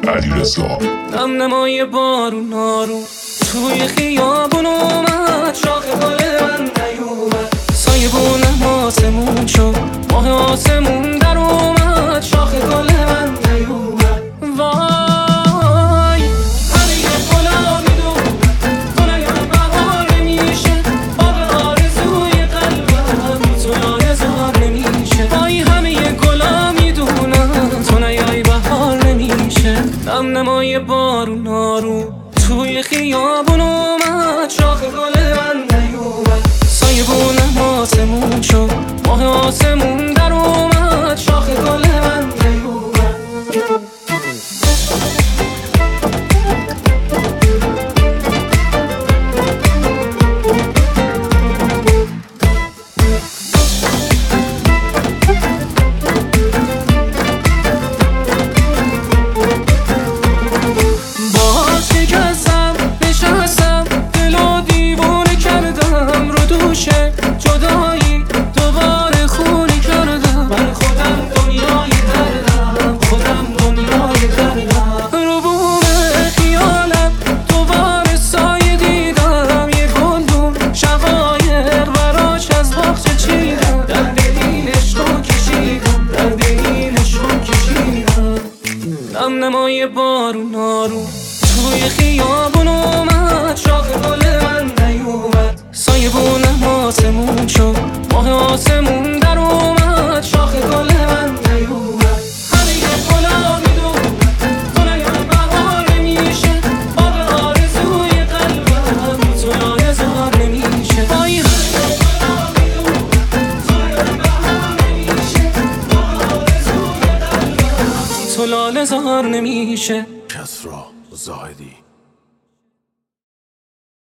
علیرضا. نمنمای بارون نارون توی خیابون اومد، شاخ گل من نیومد، سایه بونم آسمون شد، ماه آسمون در اومد، شاخ گل من نیومد. وای همه گلا میدون گلای بهار نمیشه، باغ آرزوی قلبم تو یادگار نمیشه. وای همه گلا میدونن تو نیای بهار نمیشه. نمنمای بارون آروم توی خیابون اومد، شاخ گل من نیومد، سایه بونم آسمون شد، ماه آسمون در اومد، شاخ گل من نیومد. جدایی دوباره خونی کردم، من خودم دنیای دردم، خودم دنیای دردم. رو بوم خیالم دوباره سایه دیدم، یه گلدون شقایر براش از باغچه چیدم، درد این عشقو کشیدم، درد این عشقو کشیدم. نمنمای بارون آروم توی خیابون اومد، شاخ گل من نیومد، سایه بونم آسمون شد، ماه آسمون در اومد، شاخ گل من نیومد. همه گلا میدون گلای بهار نمیشه، باغ آرزوی قلبم تو یادگار نمیشه. وای همه گلا میدون گلای بهار نمیشه، باغ آرزوی قلبم تو لاله زار نمیشه. کسرا زاهدی.